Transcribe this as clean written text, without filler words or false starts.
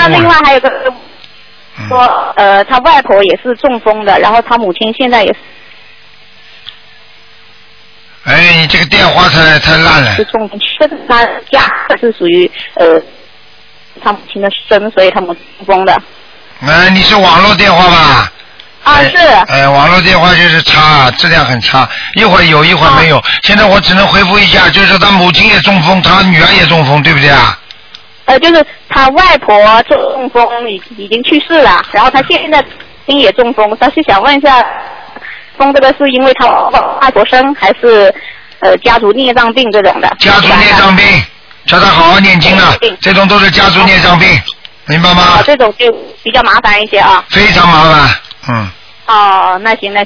那另外还有个说，他外婆也是中风的，然后他母亲现在也是。 哎，你这个电话太烂了。 是中风，这个他家是属于他母亲的生，所以他母亲中风的。 你是网络电话吧？ 啊，是。 网络电话就是差，质量很差，一会儿有一会儿没有。现在我只能回复一下，就是他母亲也中风，他女儿也中风，对不对啊？ 就是他外婆中风已经去世了，然后他现在也中风，但是想问一下，这个是因为他外婆生还是家族孽障病这种的？ 家族孽障病，叫他好好念经了，这种都是家族孽障病，明白吗？ 这种就比较麻烦一些啊。 非常麻烦， 哦，那行，